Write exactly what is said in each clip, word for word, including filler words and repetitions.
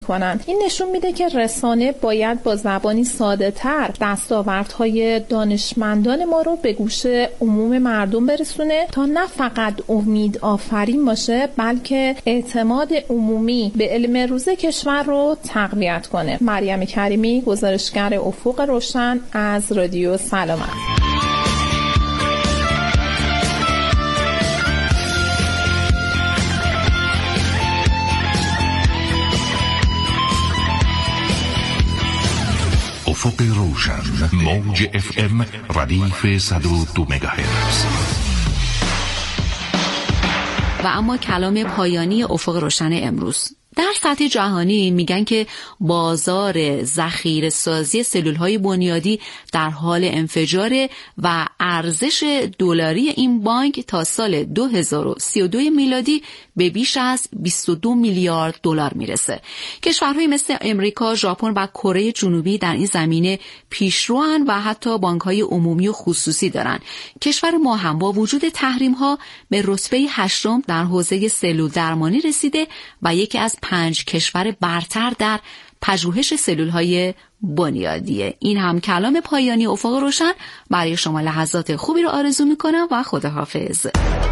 کنن. این نشون میده که رسانه باید با زبانی ساده تر دستاوردهای دانشمندان ما رو به گوش عموم مردم برسونه تا نه فقط امید آفرین باشه بلکه اعتماد عمومی به علم روز کشور رو تقویت کنه. مریم کریمی، گزارشگر افق روشن از رادیو سلامت. افق روشن، موج اف ام ردیف صد و دو مگاهرتز. و اما کلام پایانی افق روشن امروز. در سطح جهانی میگن که بازار ذخیره سازی سلول‌های بنیادی در حال انفجاره و ارزش دلاری این بانک تا سال دو هزار و سی و دو میلادی به بیش از بیست و دو میلیارد دلار میرسه. کشورهای مثل امریکا، ژاپن و کره جنوبی در این زمینه پیشروان و حتی بانک‌های عمومی و خصوصی دارن. کشور ما هم با وجود تحریم‌ها به رتبه هشتم در حوزه سلول درمانی رسیده و یکی از پنج کشور برتر در پژوهش سلول‌های بنیادیه. این هم کلام پایانی افق روشن. برای شما لحظات خوبی رو آرزو میکنم و خداحافظ.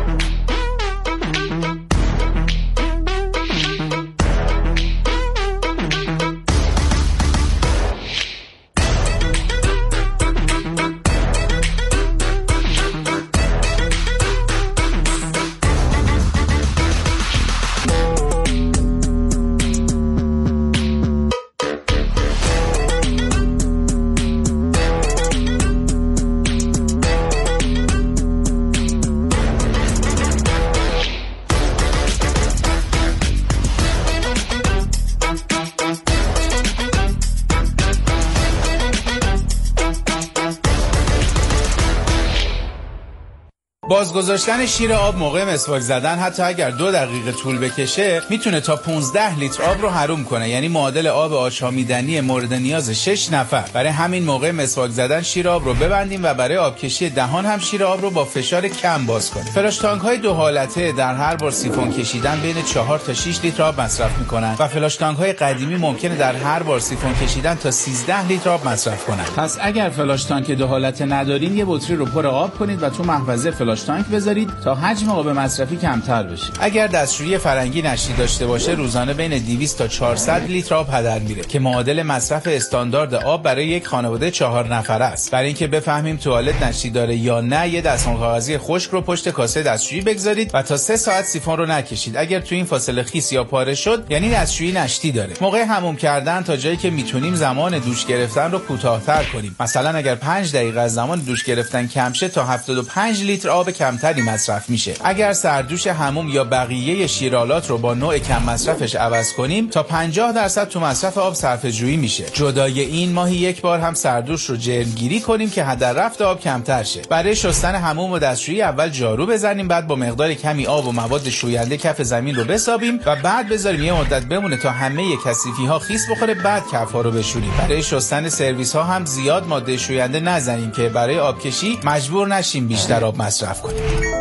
بازگذاشتن شیر آب موقع مسواک زدن حتی اگر دو دقیقه طول بکشه میتونه تا پانزده لیتر آب رو حروم کنه، یعنی معادل آب آشامیدنی مورد نیاز شش نفر. برای همین موقع مسواک زدن شیر آب رو ببندیم و برای آبکشی دهان هم شیر آب رو با فشار کم باز کنیم. فلاش تانک های دو حالته در هر بار سیفون کشیدن بین چهار تا شش لیتر آب مصرف میکنن و فلاش تانک های قدیمی ممکنه در هر بار سیفون کشیدن تا سیزده لیتر آب مصرف کنن. پس اگر فلاش تانک دو حالته ندارین یه بطری رو پر آب کنید و تو محفظه فلاش تانک بذارید تا حجم آب مصرفی کمتر بشه. اگر دستشویی فرنگی نشتی داشته باشه روزانه بین دویست تا چهارصد لیتر آب هدر میره که معادل مصرف استاندارد آب برای یک خانواده چهار نفره است. برای اینکه بفهمیم توالت نشتی داره یا نه یه دستمال کاغذی خشک رو پشت کاسه دستشویی بگذارید و تا سه ساعت سیفون رو نکشید. اگر تو این فاصله خیس یا پاره شد یعنی دستشویی نشتی داره. موقع حموم کردن تا جایی که میتونیم زمان دوش گرفتن رو کوتاه‌تر کنیم. مثلا اگر پنج دقیقه از زمان دوش گرفتن کم شه تا هفتاد و پنج لیتر آب کمتری مصرف میشه. اگر سردوش حموم یا بقیه شیرالات رو با نوع کم مصرفش عوض کنیم تا پنجاه درصد تو مصرف آب صرفه جویی میشه. جدای این ماهی یک بار هم سردوش رو جرمگیری کنیم که هدر رفت آب کمتر شه. برای شستن حموم و دستشویی اول جارو بزنیم، بعد با مقدار کمی آب و مواد شوینده کف زمین رو بسابیم و بعد بذاریم یه مدت بمونه تا همه کثیفی ها خیس بخوره، بعد کف‌ها رو بشوریم. برای شستن سرویس ها هم زیاد ماده شوینده نزنیم که برای آبکشی مجبور نشیم بیشتر آب مصرف کنیم.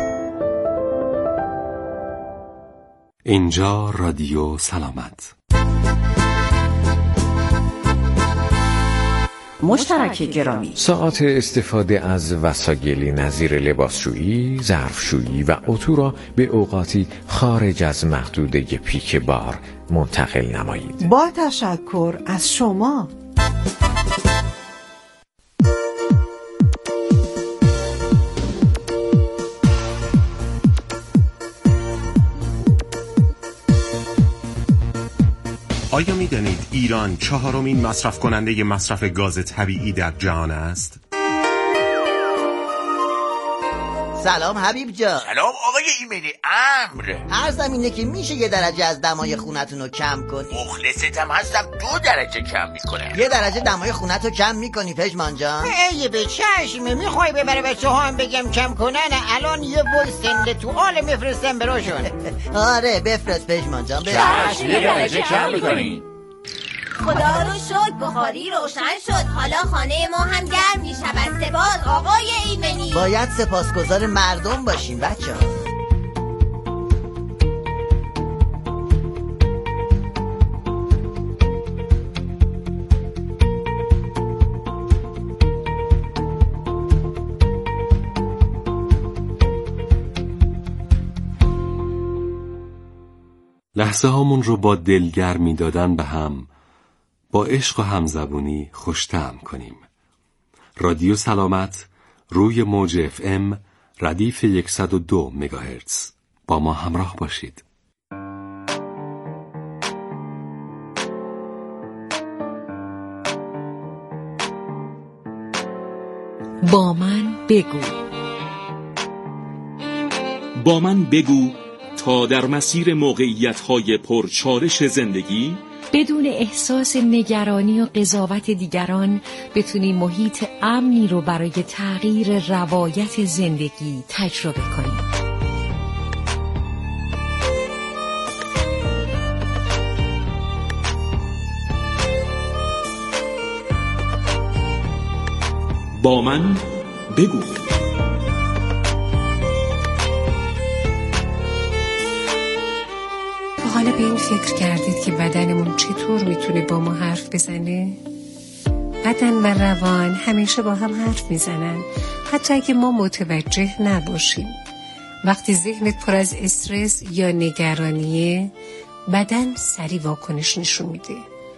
اینجا رادیو سلامت. مشترک گرامی، ساعات استفاده از وسایلی نظیر لباسشویی، ظرفشویی و اتو را به اوقاتی خارج از محدوده پیک بار منتقل نمایید. با تشکر از شما. آیا می دانید ایران چهارمین مصرف کننده مصرف گاز طبیعی در جهان است؟ سلام حبیب جان. سلام آقای ایمنی. امر عرضم اینه که میشه یه درجه از دمای خونتون رو کم کنی؟ مخلصتم هستم، دو درجه کم میکنم. یه درجه دمای خونت رو کم میکنی پژمان جان؟ ای به چشمه، میخوای ببره بچه ها هم بگم کم کنن؟ الان یه بول سنده تو آل میفرستم براشون. آره بفرست پژمان جان. چشم، یه درجه کم میکنی. خدا رو شکر بخاری روشن شد، حالا خانه ما هم گرم می شود. سپاس آقای ایمنی. باید سپاسگزار مردم باشیم بچه ها. لحظه هامون رو با دلگرمی دادن به هم، با عشق و همزبونی خوش‌طعم کنیم. رادیو سلامت روی موج اف ام ردیف صد و دو مگاهرتز. با ما همراه باشید. با من بگو. با من بگو تا در مسیر موقعیت‌های پرچالش زندگی بدون احساس نگرانی و قضاوت دیگران بتونی محیط امنی رو برای تغییر روایت زندگی تجربه کنی. با من بگو. حالا به این فکر کردید که بدنمون چطور میتونه با ما حرف بزنه؟ بدن و روان همیشه با هم حرف میزنن، حتی اگه ما متوجه نباشیم. وقتی ذهنت پر از استرس یا نگرانیه، بدن سریع واکنش نشون میده.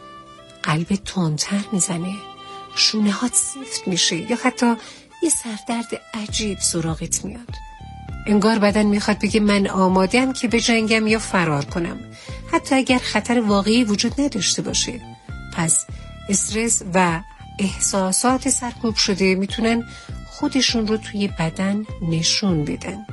قلبت تندتر میزنه، شونه هات سفت میشه یا حتی یه سردرد عجیب سراغت میاد. انگار بدن میخواد بگه من آماده‌ام که بجنگم یا فرار کنم، حتی اگر خطر واقعی وجود نداشته باشه. پس استرس و احساسات سرکوب شده میتونن خودشون رو توی بدن نشون بدن.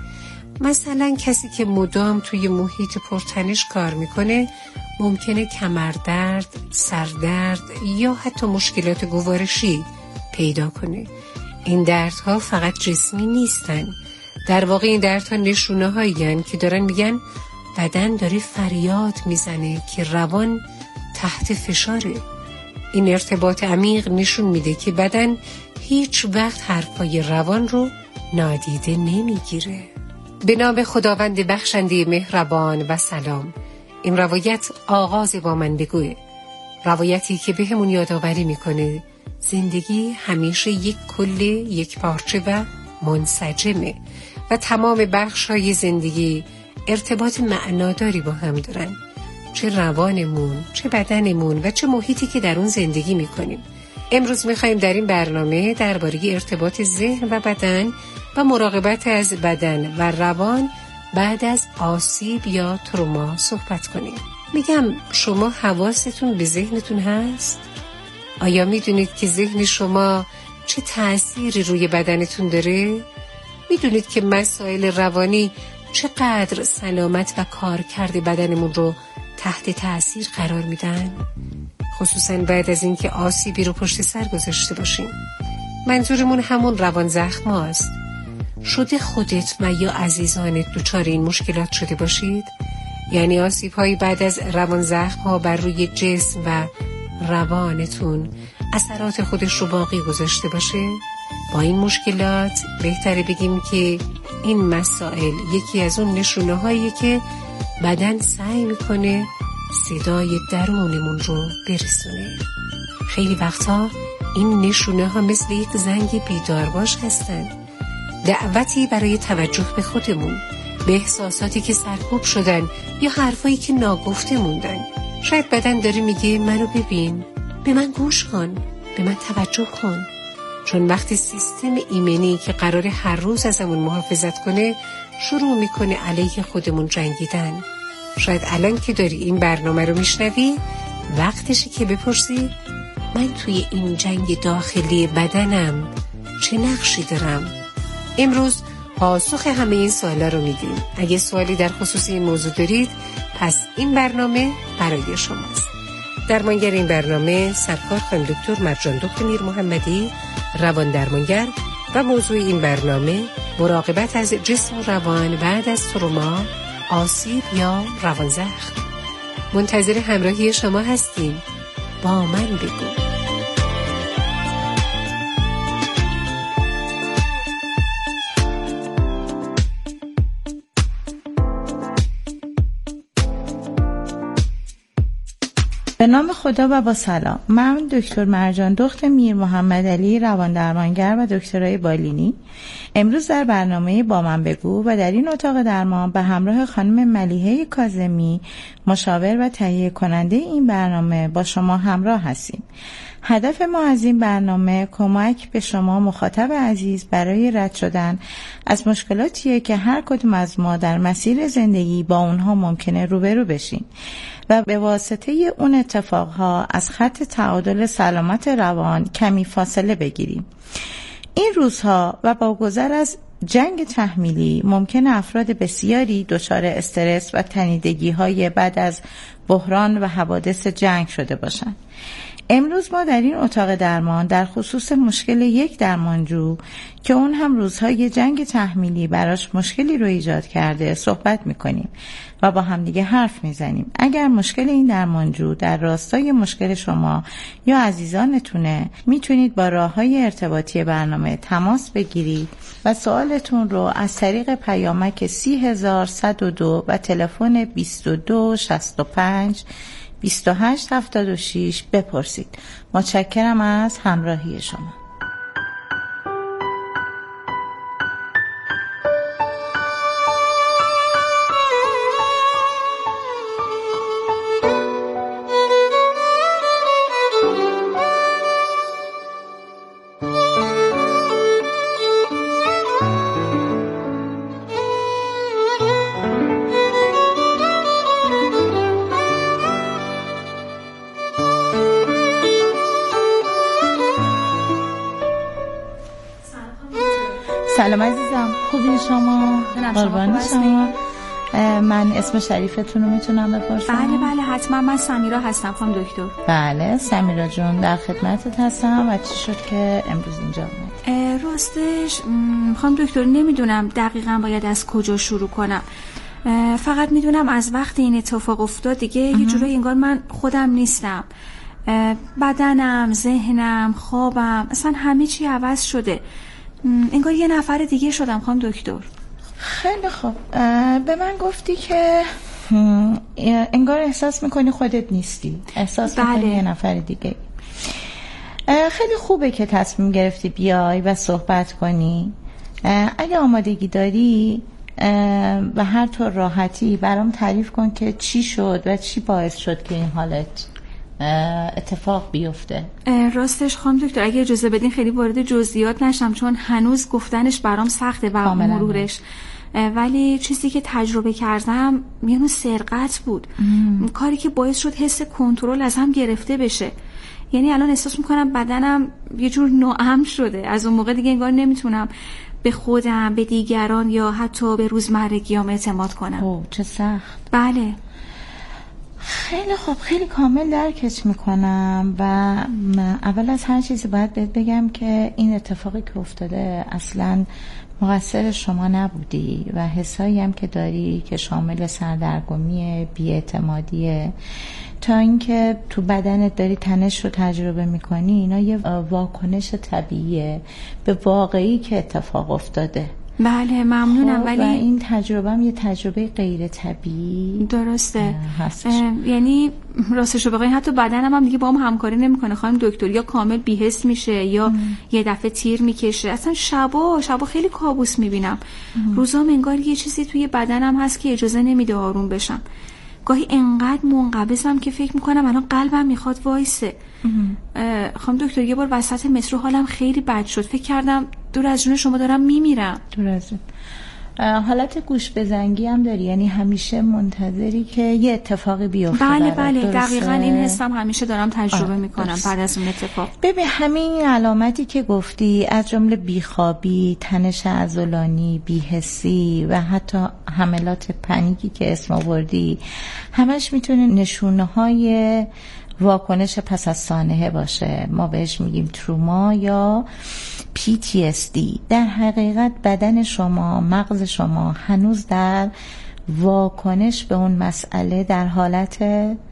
مثلا کسی که مدام توی محیط پرتنش کار میکنه ممکنه کمردرد، سردرد یا حتی مشکلات گوارشی پیدا کنه. این دردها فقط جسمی نیستن. در واقع این دردها نشونه هایی هن که دارن میگن بدن داره فریاد میزنه که روان تحت فشاره. این ارتباط عمیق نشون میده که بدن هیچ وقت حرفای روان رو نادیده نمیگیره. به نام خداوند بخشنده مهربان و سلام. این روایت آغاز با من بگوه، روایتی که به همون یادآوری میکنه زندگی همیشه یک کل، یک پارچه و منسجمه و تمام بخش‌های زندگی ارتباط معناداری با هم دارن، چه روانمون، چه بدنمون و چه محیطی که در اون زندگی میکنیم. امروز میخوایم در این برنامه درباره ارتباط ذهن و بدن و مراقبت از بدن و روان بعد از آسیب یا تروما صحبت کنیم. میگم شما حواستون به ذهنتون هست؟ آیا میدونید که ذهن شما چه تأثیری روی بدنتون داره؟ میدونید که مسائل روانی چقدر سلامت و کارکرد بدنمون رو تحت تأثیر قرار میدن؟ خصوصا بعد از اینکه آسیبی رو پشت سر گذاشته باشیم. منظورمون همون روان زخم هاست. شده خودت و یا عزیزانت دچار این مشکلات شده باشید؟ یعنی آسیب هایی بعد از روان زخم ها بر روی جسم و روانتون اثرات خودش رو باقی گذاشته باشه؟ با این مشکلات بهتره بگیم که این مسائل یکی از اون نشونه هایی که بدن سعی میکنه صدای درونمون رو برسونه. خیلی وقتا این نشونه ها مثل یک زنگ بیدارباش هستن، دعوتی برای توجه به خودمون، به احساساتی که سرکوب شدن یا حرفایی که ناگفته موندن. شاید بدن داره میگه منو ببین، به من گوش کن، به من توجه کن. چون وقتی سیستم ایمنی که قراره هر روز ازمون محافظت کنه شروع میکنه علیه خودمون جنگیدن. شاید الان که داری این برنامه رو میشنوی وقتشه که بپرسی من توی این جنگ داخلی بدنم چه نقشی دارم؟ امروز پاسخ همه این سوالا رو میدیم. اگه سوالی در خصوص این موضوع دارید پس این برنامه برای شماست. درمانگر این برنامه سرکار خانم دکتر مرجان دکتر میر محمدی، روان درمانگر، و موضوع این برنامه مراقبت از جسم و روان بعد از تروما، آسیب یا روان زخم. منتظر همراهی شما هستیم. با من بگو. به نام خدا و با سلام. من دکتر مرجان دخت میر محمد علی روان درمانگر و دکترای بالینی امروز در برنامه با من بگو و در این اتاق درمان به همراه خانم ملیحه کاظمی مشاور و تهیه کننده این برنامه با شما همراه هستیم. هدف ما از این برنامه کمک به شما مخاطب عزیز برای رد شدن از مشکلاتیه که هر کدوم از ما در مسیر زندگی با اونها ممکنه روبرو بشیم و به واسطه اون اتفاقها از خط تعادل سلامت روان کمی فاصله بگیریم. این روزها و با گذر از جنگ تحمیلی ممکن افراد بسیاری دچار استرس و تنیدگی های بعد از بحران و حوادث جنگ شده باشند. امروز ما در این اتاق درمان در خصوص مشکل یک درمانجو که اون هم روزهای جنگ تحمیلی براش مشکلی رو ایجاد کرده صحبت میکنیم و با هم دیگه حرف میزنیم. اگر مشکل این درمانجو در راستای مشکل شما یا عزیزانتونه میتونید با راههای ارتباطی برنامه تماس بگیرید و سوالتون رو از طریق پیامک سی هزار صد و دو و تلفن بیست و دو شصت و پنج بیست و هشت هفتاد و شش بپرسید. متشکرم از همراهی شما. سلام عزیزم، خوبی شما؟ قربان شما. من اسم شریفتون رو میتونم بپرسم؟ بله بله حتما. من سمیرا هستم خانم دکتر. بله سمیرا جون، در خدمتت هستم. و چی شد که امروز اینجا اومدی؟ راستش خانم دکتر نمیدونم دقیقاً باید از کجا شروع کنم. فقط میدونم از وقتی این اتفاق افتاد دیگه یه جورایی انگار من خودم نیستم. بدنم، ذهنم، خوابم، اصلا همه چی عوض شده. انگار یه نفر دیگه شدم خانم دکتر. خیلی خوب. به من گفتی که انگار احساس میکنی خودت نیستی، احساس بله. میکنی یه نفر دیگه. خیلی خوبه که تصمیم گرفتی بیای و صحبت کنی. اگه آمادگی داری و هر طور راحتی برام تعریف کن که چی شد و چی باعث شد که این حالت اتفاق بیفته. راستش خانم دکتر اگه اجازه بدین خیلی وارد جزئیات نشم چون هنوز گفتنش برام سخته و مرورش، ولی چیزی که تجربه کردم یه نوع سرقت بود. ام. کاری که باعث شد حس کنترل از هم گرفته بشه. یعنی الان احساس میکنم بدنم یه جور ناامن شده. از اون موقع دیگه انگار نمیتونم به خودم، به دیگران یا حتی به روزمرگیام اعتماد کنم. اوه چه سخت. بله خیلی خوب، خیلی کامل درکش میکنم و اول از هر چیزی باید بهت بگم که این اتفاقی که افتاده اصلا مقصر شما نبودی و حسایی هم که داری که شامل سردرگمی، بی‌اعتمادیه تا اینکه تو بدنت داری تنش رو تجربه میکنی، اینا یه واکنش طبیعیه به واقعی که اتفاق افتاده. بله ممنونم. خب ولی و این تجربه هم یه تجربه غیر طبیعی درسته هستش. یعنی راستش رو بخواین حتی بدنم هم دیگه با هم همکاری نمیکنه خانم دکتر، یا کامل بی‌حس میشه یا ام. یه دفعه تیر میکشه. اصلا شبا شبا خیلی کابوس میبینم. روزام انگار یه چیزی توی بدنم هست که اجازه نمیده آروم بشم. گاهی انقدر منقبضم که فکر میکنم الان قلبم میخواد وایسه. خانم دکتر یه بار وسط مترو حالم خیلی بد شد، فکر کردم دور از جون شما دارم میمیرم. دور از جون. حالت گوش بزنگی هم داری؟ یعنی همیشه منتظری که یه اتفاقی بیفته؟ بله بله دقیقاً این حسم همیشه دارم تجربه میکنم بعد از اون اتفاق. ببین همین علامتی که گفتی از جمله بیخوابی، تنش عضلانی، بی‌حسی و حتی حملات پنیکی که اسم آوردی همش میتونه نشونه های واکنش پس از سانحه باشه. ما بهش میگیم تروما یا پی تی اس دی. در حقیقت بدن شما، مغز شما هنوز در واکنش به اون مسئله در حالت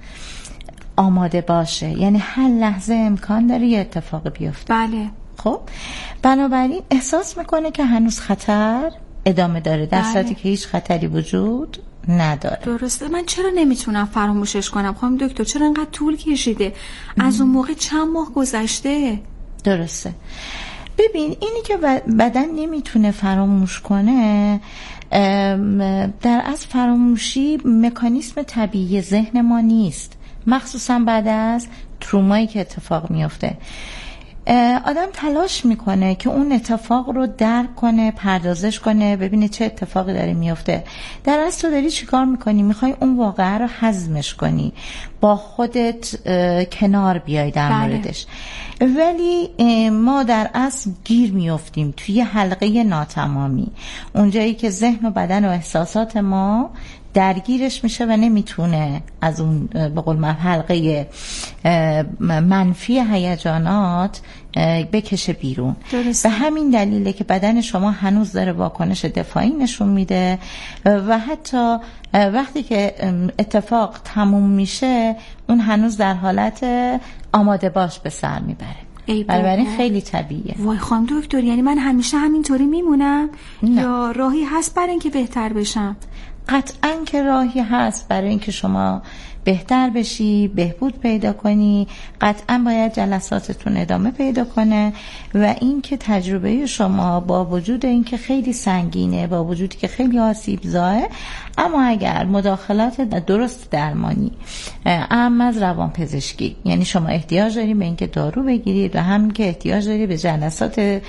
آماده باشه، یعنی هر لحظه امکان داره یه اتفاق بیفته. بله. خب بنابراین احساس میکنه که هنوز خطر ادامه داره در بله. صورتی که هیچ خطری وجود نداره. درسته. من چرا نمیتونم فراموشش کنم خانم دکتر؟ چرا اینقدر طول کشیده؟ از اون موقع چند ماه گذشته. درسته. ببین اینی که بدن نمیتونه فراموش کنه، در از فراموشی مکانیسم طبیعی ذهن ما نیست، مخصوصا بعد از ترومایی که اتفاق میفته. آدم تلاش میکنه که اون اتفاق رو درک کنه، پردازش کنه، ببینه چه اتفاقی داره میفته. در اصل تو داری چیکار میکنی؟ میخوای اون واقعه رو هضمش کنی، با خودت کنار بیای در موردش. ولی ما در اصل گیر میافتیم توی حلقه ناتمامی، اونجایی که ذهن و بدن و احساسات ما درگیرش میشه و نمیتونه از اون به قول من حلقه منفی هیجانات بکشه بیرون. به همین دلیله که بدن شما هنوز داره واکنش دفاعی نشون میده و حتی وقتی که اتفاق تموم میشه اون هنوز در حالت آماده باش به سر میبره. بنابراین خیلی طبیعیه. وای خانم دکتر، یعنی من همیشه همینطوری میمونم نه. یا راهی هست برای اینکه بهتر بشم؟ قطعاً که راهی هست برای اینکه شما بهتر بشی، بهبود پیدا کنی. قطعاً باید جلساتتون ادامه پیدا کنه و اینکه تجربه شما با وجود اینکه خیلی سنگینه، با وجودی که خیلی آسیبزاه، اما اگر مداخلات درست درمانی اهم از روانپزشکی، یعنی شما احتیاج دارید به اینکه دارو بگیرید و همین که احتیاج دارید به جلسات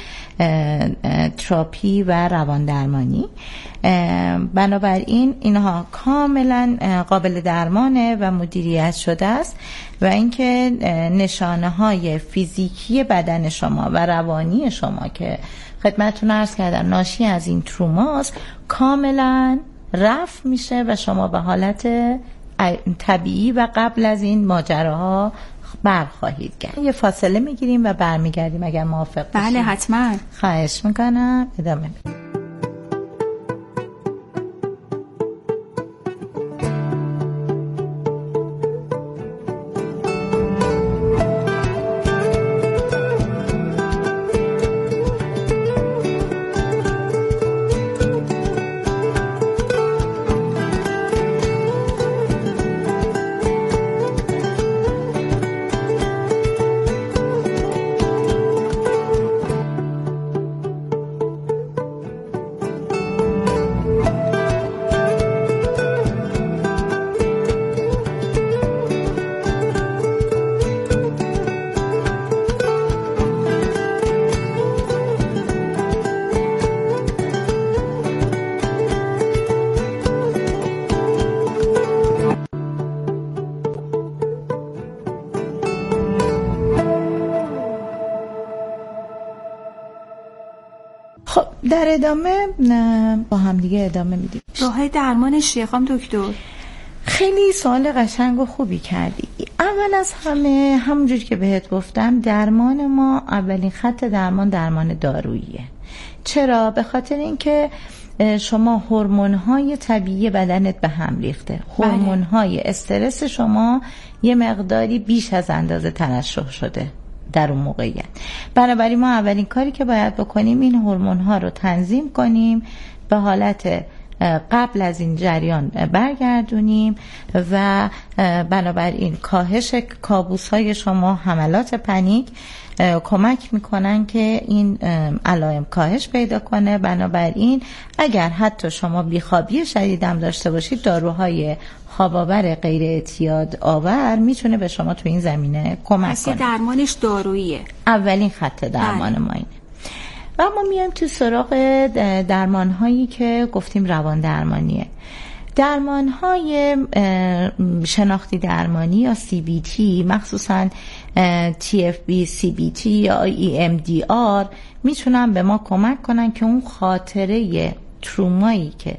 تراپی و روان درمانی، بنابراین اینها کاملا قابل درمانه و مدیریت شده است و اینکه نشانه های فیزیکی بدن شما و روانی شما که خدمتتون عرض کردم ناشی از این تروماست کاملا رفع میشه و شما به حالت طبیعی و قبل از این ماجراها برخواهید کرد. یه فاصله میگیریم و برمیگردیم اگر موافق باشید. بله حتما. خواهش میکنم. ادامه بدیم. خب در ادامه با هم دیگه ادامه میدیم. راه درمانش چیه خانم دکتر؟ خیلی سوال قشنگ و خوبی کردی. اول از همه همونجوری که بهت گفتم درمان ما اولین خط درمان درمان داروییه. چرا؟ به خاطر اینکه شما هورمون‌های طبیعی بدنت به هم ریخته. هورمون‌های استرس شما یه مقداری بیش از اندازه ترشح شده در اون موقعیت. بنابراین ما اولین کاری که باید بکنیم این هورمون‌ها رو تنظیم کنیم، به حالت قبل از این جریان برگردونیم و بنابراین کاهش کابوس‌های شما، حملات پنیک کمک میکنن که این علائم کاهش پیدا کنه. بنابراین اگر حتی شما بیخوابی شدیدم داشته باشید داروهای خواب‌آور غیر اعتیاد آور میتونه به شما تو این زمینه کمک کنه. درمانش داروییه. اولین خط درمان ما اینه. و ما میایم تو سراغ درمان هایی که گفتیم روان درمانیه. درمان های شناختی درمانی یا سی بی تی، مخصوصا تی اف بی، سی بی تی یا ای ام دی آر میتونن به ما کمک کنن که اون خاطره ترومایی که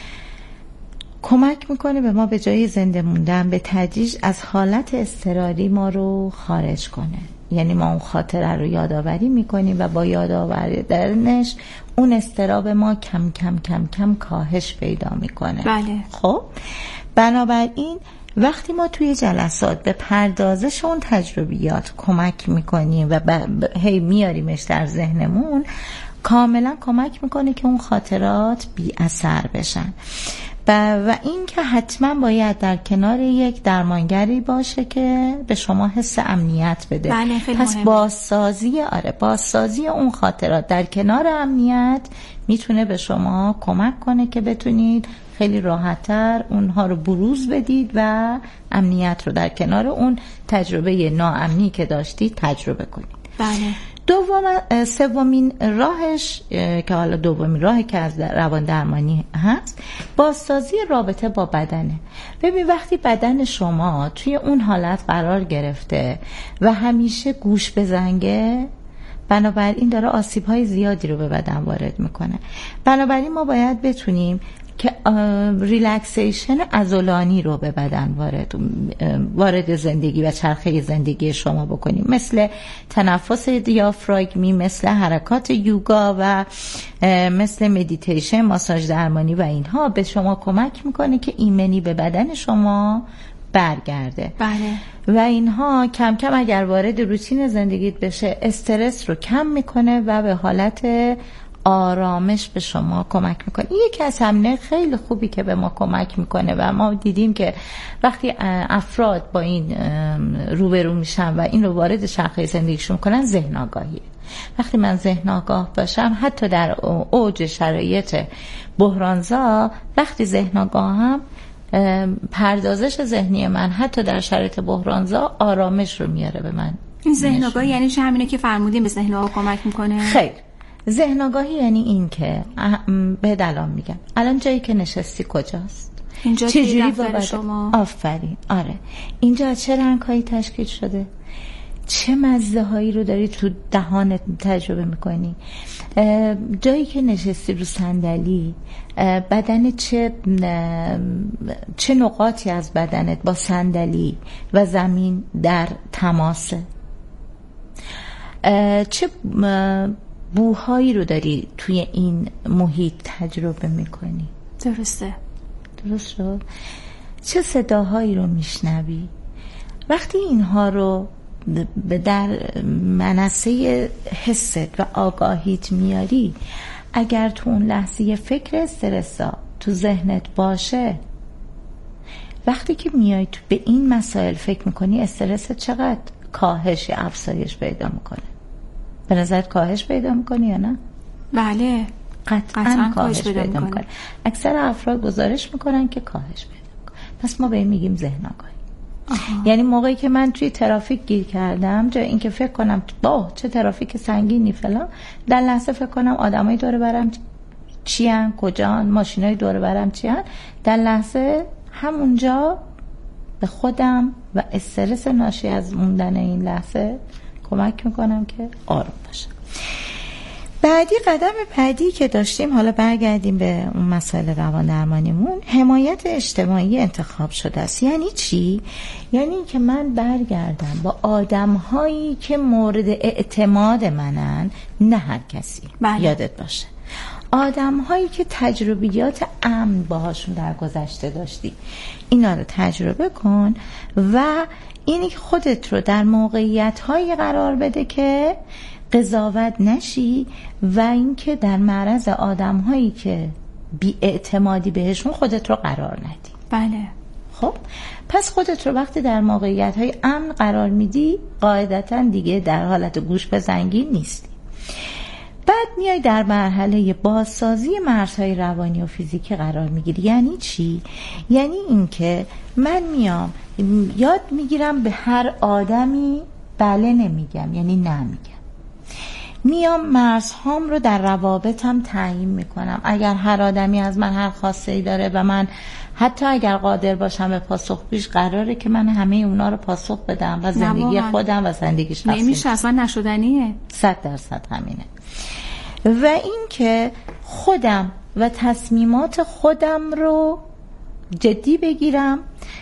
کمک میکنه به ما به جای زنده موندن به تدریج از حالت اضطراری ما رو خارج کنه. یعنی ما اون خاطره رو یادآوری میکنیم و با یادآوری درنش اون اضطراب ما کم کم کم کم کاهش پیدا میکنه. بله. خب بنابراین وقتی ما توی جلسات به پردازش اون تجربیات کمک میکنیم و ب... ب... هی میاریمش در ذهنمون، کاملا کمک میکنه که اون خاطرات بی اثر بشن. و این که حتما باید در کنار یک درمانگری باشه که به شما حس امنیت بده. بله، خیلی پس مهمه. بازسازی آره بازسازی اون خاطرات در کنار امنیت میتونه به شما کمک کنه که بتونید خیلی راحت‌تر اونها رو بروز بدید و امنیت رو در کنار اون تجربه ناامنی که داشتید تجربه کنید. بله. دوم سومین راهش که حالا دومین راهی که از روان درمانی هست، بازسازی رابطه با بدنه. ببین وقتی بدن شما توی اون حالت قرار گرفته و همیشه گوش به زنگه، بنابراین داره آسیب‌های زیادی رو به بدن وارد میکنه. بنابراین ما باید بتونیم که ریلکسیشن عضلانی رو به بدن وارد وارد زندگی و چرخه زندگی شما بکنیم، مثل تنفس دیافراگمی، مثل حرکات یوگا و مثل مدیتیشن، ماساژ درمانی و اینها به شما کمک میکنه که ایمنی به بدن شما برگرده. بله. و اینها کم کم اگر وارد روتین زندگیت بشه استرس رو کم میکنه و به حالت آرامش به شما کمک میکنه. این یکی از همینه خیلی خوبی که به ما کمک میکنه و ما دیدیم که وقتی افراد با این روبرو میشن و این رو وارد چرخه زندگیشون میکنن، ذهن آگاهیه. وقتی من ذهن آگاه باشم، حتی در اوج شرایط بحرانزا، وقتی ذهن آگاهم، پردازش ذهنی من حتی در شرایط بحرانزا آرامش رو میاره به من. این ذهن آگاهی یعنی چه؟ همینه که فرمودیم به ذهن آگاه کمک میکنه؟ خیر، ذهن آگاهی یعنی این که به دلان میگم الان جایی که نشستی کجاست؟ اینجا چجوری با شما؟ آفرین. آره، اینجا چه رنگ هایی تشکیل شده؟ چه مزه هایی رو داری تو دهانت تجربه میکنی؟ جایی که نشستی رو صندلی، بدن چه چه نقاطی از بدنت با صندلی و زمین در تماسه؟ چه بوهایی رو داری توی این محیط تجربه میکنی؟ درسته. درست شد؟ چه صداهایی رو میشنوی؟ وقتی اینها رو در منصه حست و آگاهیت میاری، اگر تو اون لحظه فکر استرسا تو ذهنت باشه، وقتی که میای تو به این مسائل فکر میکنی، استرست چقدر کاهش یا افزایش پیدا میکنه؟ به نظرت کاهش پیدا میکنی یا نه؟ بله، قطعا, قطعا کاهش پیدا, پیدا میکنه. اکثر افراد گزارش میکنن که کاهش پیدا میکنه. پس ما به این میگیم ذهن آگاهی. یعنی موقعی که من توی ترافیک گیر کردم، جای اینکه فکر کنم با چه ترافیک سنگینی فلان، در لحظه فکر کنم آدمای دور برم چیان، کجان، ماشینای دور برم چیان، در لحظه همونجا به خودم و استرس ناشی از موندن این لحظه کمک میکنم که آروم باشم. بعدی قدم بعدی که داشتیم، حالا برگردیم به اون مسائل روان درمانیمون، حمایت اجتماعی انتخاب شده است. یعنی چی؟ یعنی که من برگردم با آدم هایی که مورد اعتماد منن، نه هر کسی. بله. یادت باشه آدم هایی که تجربیات امن باهاشون در گذشته داشتی، اینا رو تجربه کن و اینی خودت رو در موقعیت هایی قرار بده که قضاوت نشی و اینکه در معرض آدم هایی که بی اعتمادی بهشون خودت رو قرار ندی. بله. خب پس خودت رو وقتی در موقعیت های امن قرار میدی، قاعدتا دیگه در حالت گوش به زنگی نیستی. بعد میای در مرحله بازسازی مرزهای روانی و فیزیکی قرار میگیری. یعنی چی؟ یعنی اینکه من میام یاد میگیرم به هر آدمی بله نمیگم، یعنی نمیگم. میام مرزهام رو در روابطم تعیین میکنم. اگر هر آدمی از من هر خواسته‌ای داره و من حتی اگر قادر باشم به پاسخگوییش، قراره که من همه اونا رو پاسخ بدم و زندگی خودم و زندگی شخصی نمیشه، اصلا نشدنیه. صد درصد همینه. و این که خودم و تصمیمات خودم رو جدی بگیرم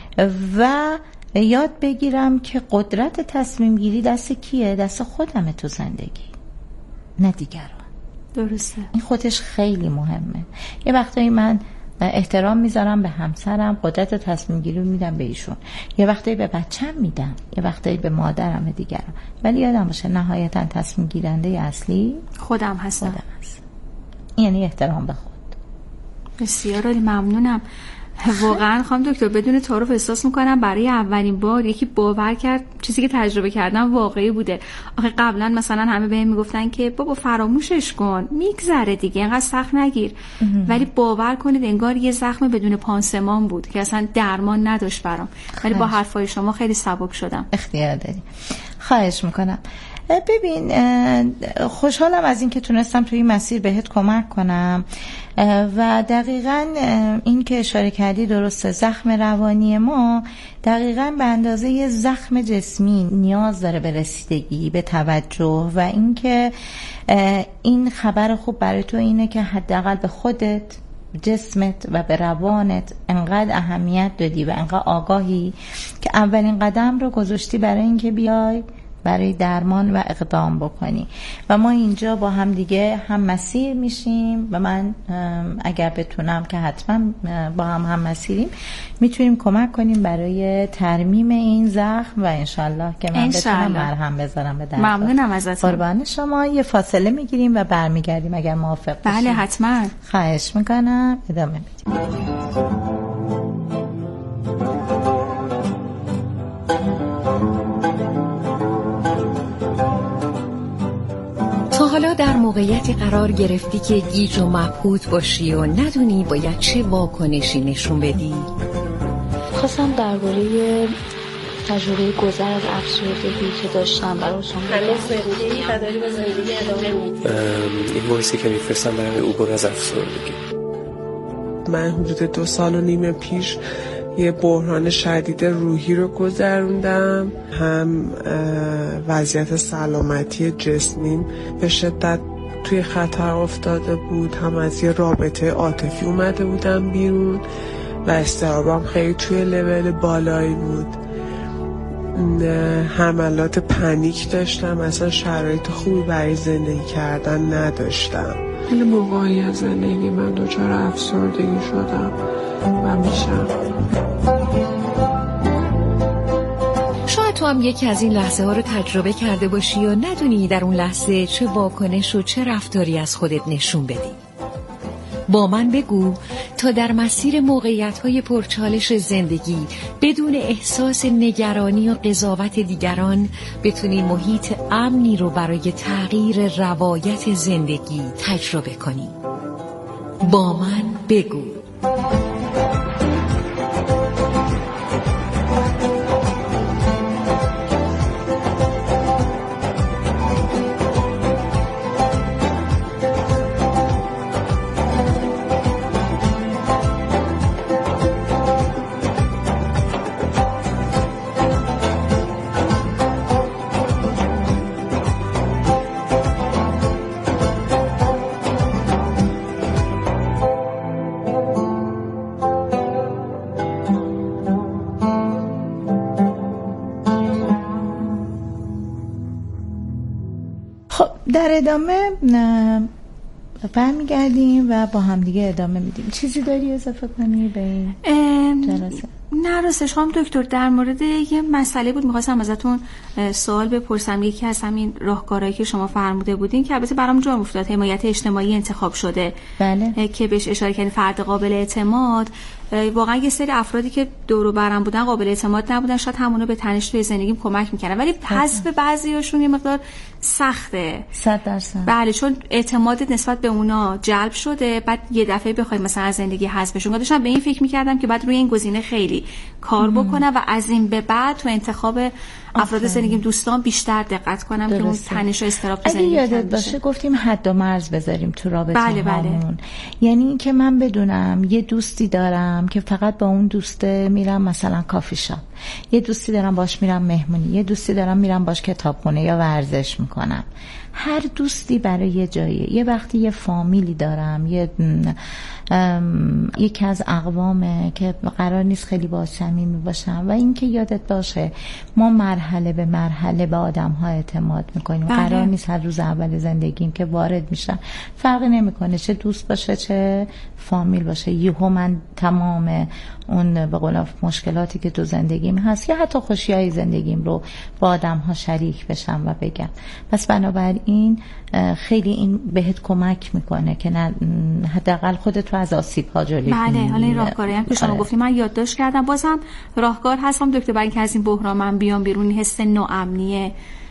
و یاد بگیرم که قدرت تصمیم گیری دست کیه؟ دست خودمه تو زندگی، نه دیگران. درسته. این خودش خیلی مهمه. یه وقتایی من احترام میذارم به همسرم، قدرت تصمیم گیری میدم به ایشون. یه وقتی به بچم میدم، یه وقتی به مادرم، به دیگرم، ولی یادم باشه نهایتا تصمیم گیرنده اصلی خودم هستم. خودم هست. یعنی احترام به خود. بسیار عالی، ممنونم. واقعا خانم دکتر بدون تعارف احساس میکنم برای اولین بار یکی باور کرد چیزی که تجربه کردم واقعی بوده. آخه قبلا مثلا همه بهم میگفتن که بابا فراموشش کن، میگذره دیگه، اینقدر سخت نگیر. ولی باور کنید انگار یه زخم بدون پانسمان بود که اصلا درمان نداشت برام. ولی با حرفای شما خیلی سبک شدم. اختیار داری. خواهش میکنم. ببین خوشحالم از این که تونستم توی این مسیر بهت کمک کنم و دقیقاً این که اشاره کردی درسته. زخم روانی ما دقیقاً به اندازه یه زخم جسمی نیاز داره به رسیدگی، به توجه و اینکه این خبر خوب برای تو اینه که حداقل به خودت، جسمت و به روانت انقدر اهمیت دادی و انقدر آگاهی که اولین قدم رو گذاشتی برای اینکه بیای برای درمان و اقدام بکنی و ما اینجا با هم دیگه هم مسیر میشیم و من اگر بتونم که حتما با هم هم مسیریم میتونیم کمک کنیم برای ترمیم این زخم و انشالله که من بتونم مرهم بذارم به درد. ممنونم ازتون. قربان شما. یه فاصله میگیریم و برمیگردیم اگر موافق باشید. بله حتما. خواهش میکنم. ادامه میدیم. تا حالا در موقعیتی قرار گرفتی که گیج و مبهوت باشی و ندونی باید چه واکنشی نشون بدی؟ خواستم درباره تجربه گذر از افسردگی که داشتم براتون بگم. و داری به زندگی ادامه میدی؟ این وایسی که میفرستم برای عبور از افسردگی. من حدود دو سال و نیم پیش یه بحران شدید روحی رو گذروندم. هم وضعیت سلامتی جسمیم به شدت توی خطر افتاده بود، هم از یه رابطه عاطفی اومده بودم بیرون و اضطرابم خیلی توی لول بالایی بود. حملات پنیک داشتم، اصلا شرایط خوبی برای زندگی کردن نداشتم. خیلی موقعی از زندگی من دچار افسردگی شدم و میشم. شاید تو هم یکی از این لحظه ها رو تجربه کرده باشی و ندونی در اون لحظه چه واکنش و چه رفتاری از خودت نشون بدی. با من بگو تا در مسیر موقعیت‌های پرچالش زندگی بدون احساس نگرانی و قضاوت دیگران بتونی محیط امنی رو برای تغییر روایت زندگی تجربه کنی. با من بگو. در ادامه برمیگردیم و با هم دیگه ادامه میدیم. چیزی داری اضافه کنی به این جلسه؟ نه راستش خانم دکتر در مورد یه مسئله بود میخواستم ازتون سوال بپرسم. یکی از همین راهکارهایی که شما فرموده بودین که البته برام جا افتاد، حمایت اجتماعی انتخاب شده. بله. که بهش اشاره کردین، فرد قابل اعتماد. واقعا یه سری افرادی که دور و برم بودن قابل اعتماد نبودن، شاید همونو به تنش توی زندگیم کمک میکردن، ولی حذف بعضیاشون یه مقدار سخته. صد درصد. بله، چون اعتمادت نسبت به اونا جلب شده، بعد یه دفعه بخوای مثلا از زندگی حذفشون. داشتم به این فکر میکردم که بعد روی این گزینه خیلی کار بکنم و از این به بعد تو انتخاب افراد زندگیم دوستان بیشتر دقت کنم که اون تنش و اضطراب تو زندگی یادت باشه گفتیم حد و مرز بذاریم تو رابطه بله بله. هامون. یعنی اینکه من بدونم یه دوستی دارم که فقط با اون دوسته میرم مثلا کافی شاپ، یه دوستی دارم باش میرم مهمونی، یه دوستی دارم میرم باش کتابخونه یا ورزش میکنم. هر دوستی برای یه جایه. یه وقتی یه فامیلی دارم، یه یکی از اقوامه که قرار نیست خیلی باهاش صمیمی باشم. و اینکه یادت باشه ما مرحله به مرحله به آدم ها اعتماد میکنیم. بله. قرار نیست هر روز اول زندگیم که وارد میشم فرقی نمیکنه چه دوست باشه چه فامیل باشه، یهو من تمام اون به قول مشکلاتی که تو زندگیم هست یا حتی خوشیای زندگیم رو با آدم ها شریک بشم و بگم. پس بنابراین خیلی این بهت کمک میکنه که نه حداقل خودت رو از آسیب ها جلوگیری. بله، حالا این راهکاری هم که شما آره. گفتیم من یادداشت کردم، بازم راهکار هستم دکتر برای که از این بحران من بیام بیرون، حس ناامنیه